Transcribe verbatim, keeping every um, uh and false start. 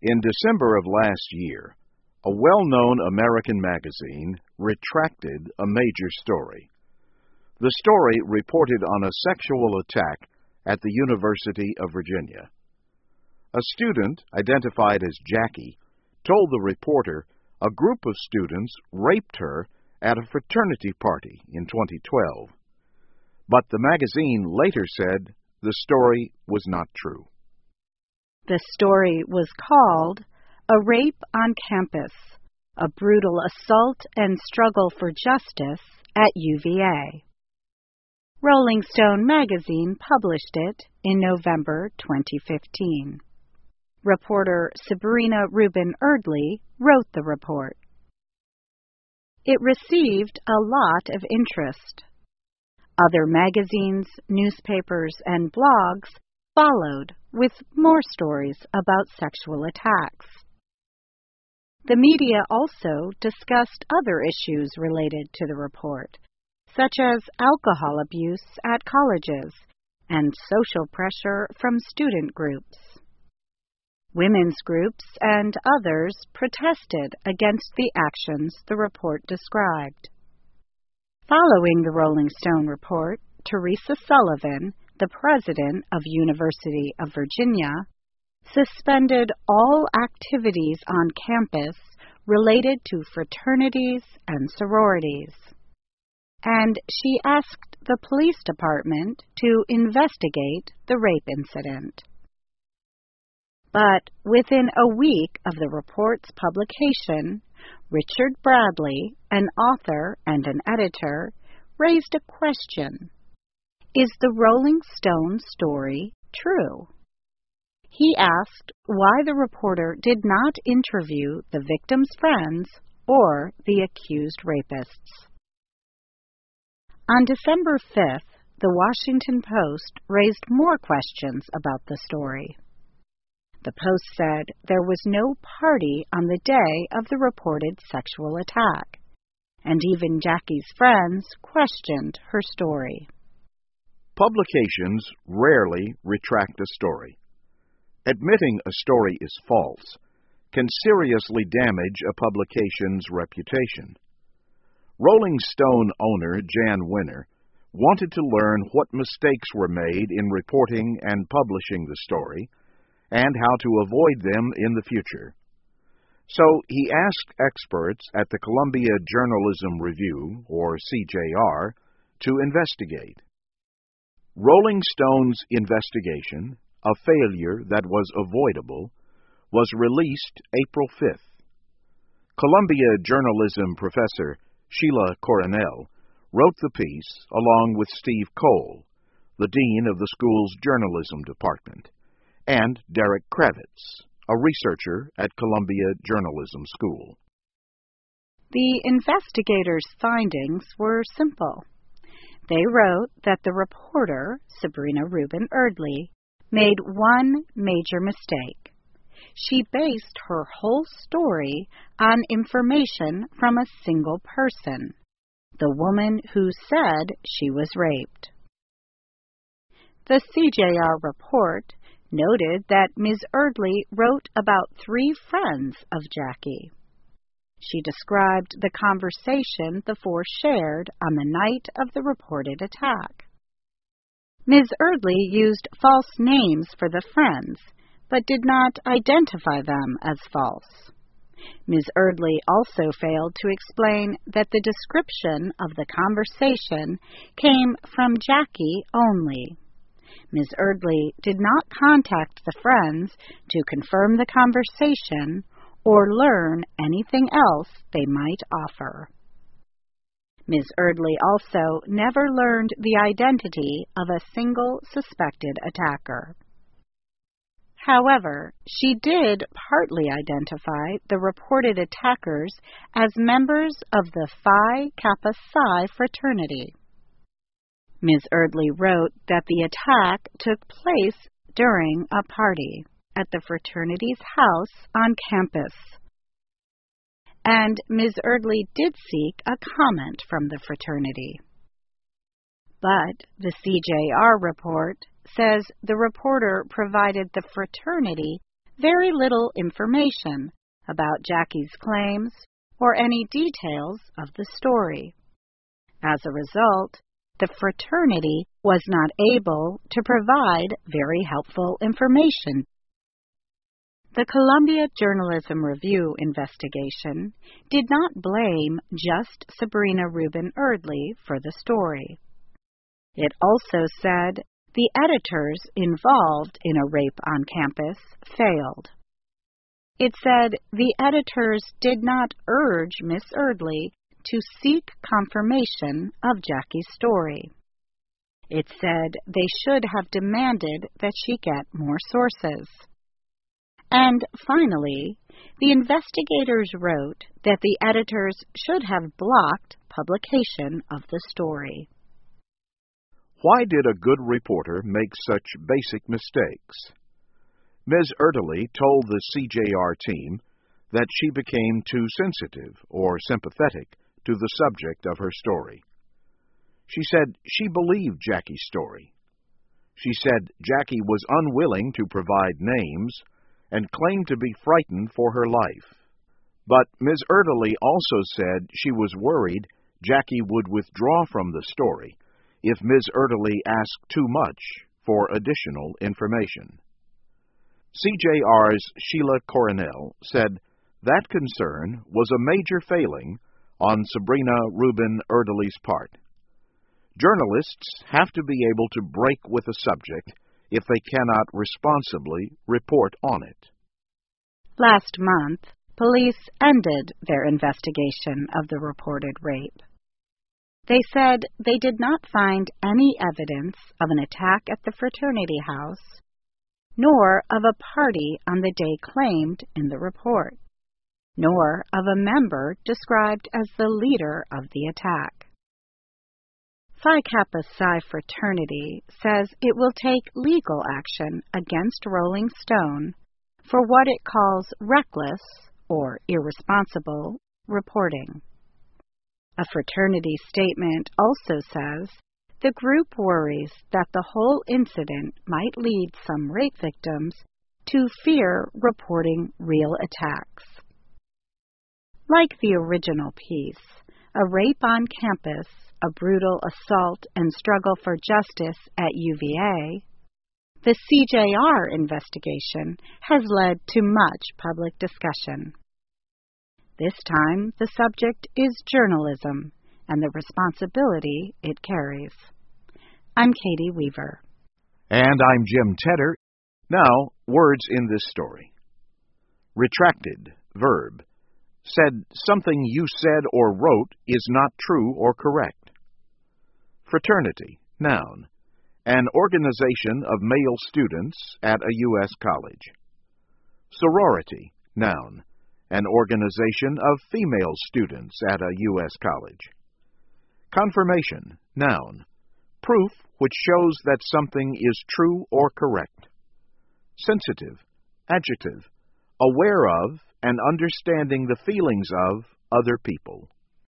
In December of last year, a well-known American magazine retracted a major story. The story reported on a sexual attack at the University of Virginia. A student, identified as Jackie, told the reporter a group of students raped her at a fraternity party in twenty twelve. But the magazine later said the story was not true. The story was called A Rape on Campus, a Brutal Assault and Struggle for Justice at U V A. Rolling Stone magazine published it in November twenty fifteen. Reporter Sabrina Rubin Erdely wrote the report. It received a lot of interest. Other magazines, newspapers, and blogs followed with more stories about sexual attacks. The media also discussed other issues related to the report, such as alcohol abuse at colleges and social pressure from student groups. Women's groups and others protested against the actions the report described. Following the Rolling Stone report, Teresa Sullivan, the president of University of Virginia, suspended all activities on campus related to fraternities and sororities. And she asked the police department to investigate the rape incident. But within a week of the report's publication, Richard Bradley, an author and an editor, raised a question. Is the Rolling Stone story true? He asked why the reporter did not interview the victim's friends or the accused rapists. On December fifth, the Washington Post raised more questions about the story. The Post said there was no party on the day of the reported sexual attack, and even Jackie's friends questioned her story. Publications rarely retract a story. Admitting a story is false can seriously damage a publication's reputation. Rolling Stone owner Jan Winner wanted to learn what mistakes were made in reporting and publishing the story, and how to avoid them in the future. So he asked experts at the Columbia Journalism Review, or C J R, to investigate. Rolling Stone's investigation, a failure that was avoidable, was released April fifth. Columbia journalism professor Sheila Coronel wrote the piece along with Steve Cole, the dean of the school's journalism department, and Derek Kravitz, a researcher at Columbia Journalism School. The investigators' findings were simple. They wrote that the reporter, Sabrina Rubin Erdely, made one major mistake. She based her whole story on information from a single person, the woman who said she was raped. The C J R report noted that Miz Erdely wrote about three friends of Jackie. She described the conversation the four shared on the night of the reported attack. Miz Erdely used false names for the friends, but did not identify them as false. Miz Erdely also failed to explain that the description of the conversation came from Jackie only. Miz Erdely did not contact the friends to confirm the conversation or learn anything else they might offer. Miz Erdely also never learned the identity of a single suspected attacker. However, she did partly identify the reported attackers as members of the Phi Kappa Psi fraternity. Miz Erdely wrote that the attack took place during a party at the fraternity's house on campus. And Miz Erdely did seek a comment from the fraternity. But the C J R report says the reporter provided the fraternity very little information about Jackie's claims or any details of the story. As a result, the fraternity was not able to provide very helpful information. The Columbia Journalism Review investigation did not blame just Sabrina Rubin Erdely for the story. It also said the editors involved in A Rape on Campus failed. It said the editors did not urge Miss Erdely to seek confirmation of Jackie's story. It said they should have demanded that she get more sources. And finally, the investigators wrote that the editors should have blocked publication of the story. Why did a good reporter make such basic mistakes? Miz Erdely told the C J R team that she became too sensitive or sympathetic to the subject of her story. She said she believed Jackie's story. She said Jackie was unwilling to provide names and claimed to be frightened for her life. But Miz Erdely also said she was worried Jackie would withdraw from the story if Miz Erdely asked too much for additional information. C J R's Sheila Coronel said that concern was a major failing on Sabrina Rubin Erdely's part. Journalists have to be able to break with a subject if they cannot responsibly report on it. Last month, police ended their investigation of the reported rape. They said they did not find any evidence of an attack at the fraternity house, nor of a party on the day claimed in the report, nor of a member described as the leader of the attack. Phi Kappa Psi Fraternity says it will take legal action against Rolling Stone for what it calls reckless or irresponsible reporting. A fraternity statement also says the group worries that the whole incident might lead some rape victims to fear reporting real attacks. Like the original piece, A Rape on Campus, A Brutal Assault and Struggle for Justice at U V A, the C J R investigation has led to much public discussion. This time, the subject is journalism and the responsibility it carries. I'm Katie Weaver. And I'm Jim Tedder. Now, words in this story. Retracted, verb. Said something you said or wrote is not true or correct. Fraternity, noun. An organization of male students at a U S college. Sorority, noun. An organization of female students at a U S college. Confirmation, noun. Proof which shows that something is true or correct. Sensitive, adjective. Aware of and understanding the feelings of other people.